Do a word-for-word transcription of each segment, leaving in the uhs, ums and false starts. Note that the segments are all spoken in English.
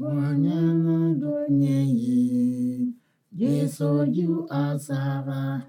Gwanyana donye yi, Jesu ju asara,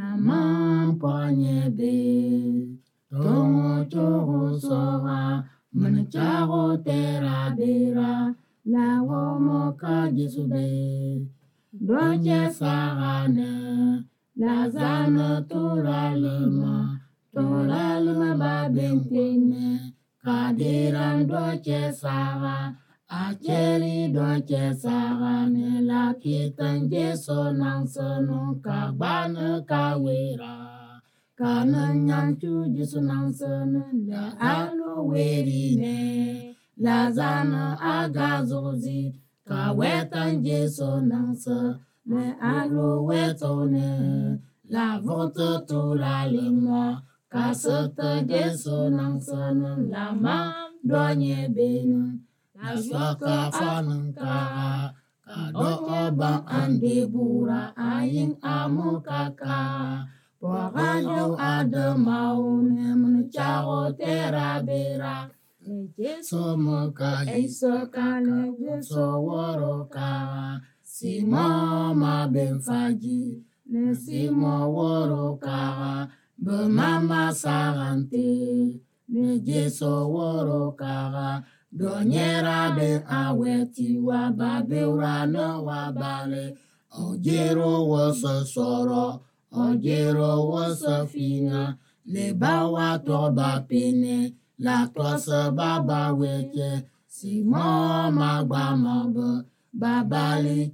Lama panye be, Tongo chogo sora, Mancharo tera bera, La womo ka Jesu be, Doche sarane, La zana tora lema, Tora lema ba bentene, Kadiran doche sara, Acheri doche sarane, La kitan Jesu nang senung kagbana kawera. Kana nyanchu Jesu nang senung la alo werine, La zana agazozi, Kawetan Jesu nang se, Le alo wetone, La vote to la lingua, Kasete Jesu nang senung la mam donye benu, La swaka fanung kara, Kado obang andebura ayin amukaka, Porajo ademaune mencharo terabera, Jesu muka Jesu kale Jesu woroka, Simo ma benfaji, Le simo woroka, Bemama sarante, Le Jesu woroka, Donyera ben aweti wa babeura no wa bale, Ojero wasa soro, Ojero wasa fina, Le bawa toba pene, La tosa baba weke, Simo magba mabo, Baba li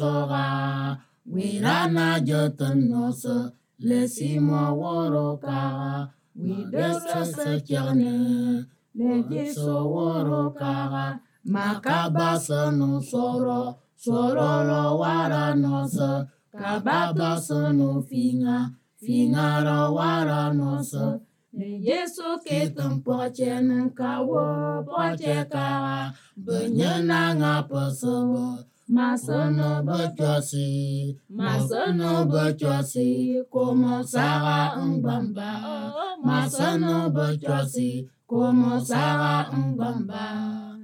sora, Wirana joten nosa, Le simo woroka, Widesa se chane, Le Jesu woroka, Makabasa no soro, Soro lo wara nosa, Kababasa no finga, Finga lo wara nosa, Le Jesu ketan poche nkawo poche kara, Benyana nga pesebo, Masano bechosi, Masano bechosi, Komo sara ngbamba, Masano bechosi, Komo sara ngbamba.